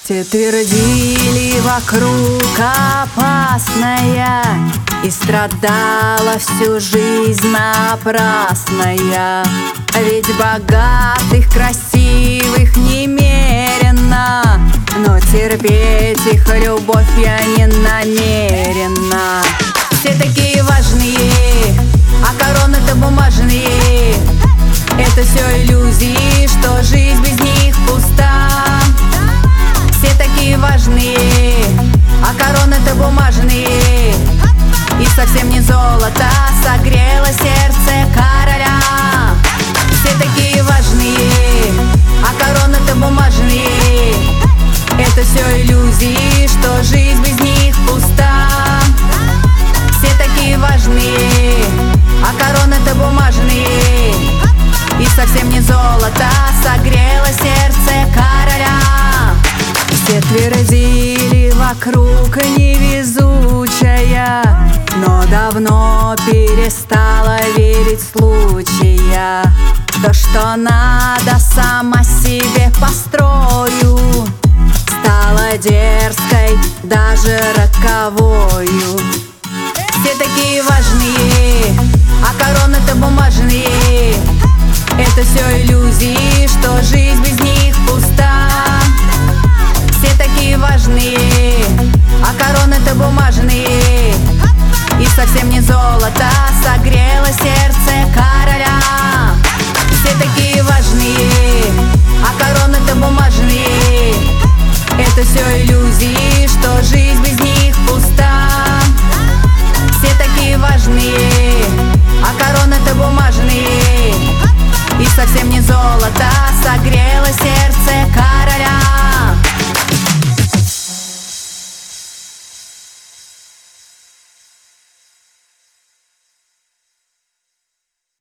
Все твердили вокруг опасная, и страдала всю жизнь напрасная. Ведь богатых, красивых немерено, но терпеть их любовь я не намерена. Все такие важные, а короны-то бумажные. Это все иллюзии, что жизнь без них пуста. Все такие важные, а короны-то бумажные. И совсем не золото согрело сердце короля. Все такие важные, а короны-то бумажные. Это все иллюзии, что жизнь без них пуста. Все такие важные, а короны-то бумажные. И совсем не золото согрело сердце короля. Все твердили вокруг невезучая, но давно перестала верить случая. То, что надо, сама себе построю, стала дерзкой, даже роковою. Все такие важные, а короны-то бумажные. Это все иллюзии, что жизнь без них пуста. Все такие важные, а короны-то бумажные. И совсем не золото согрело сердце короля. Все такие важные, а короны-то бумажные. Это все иллюзии.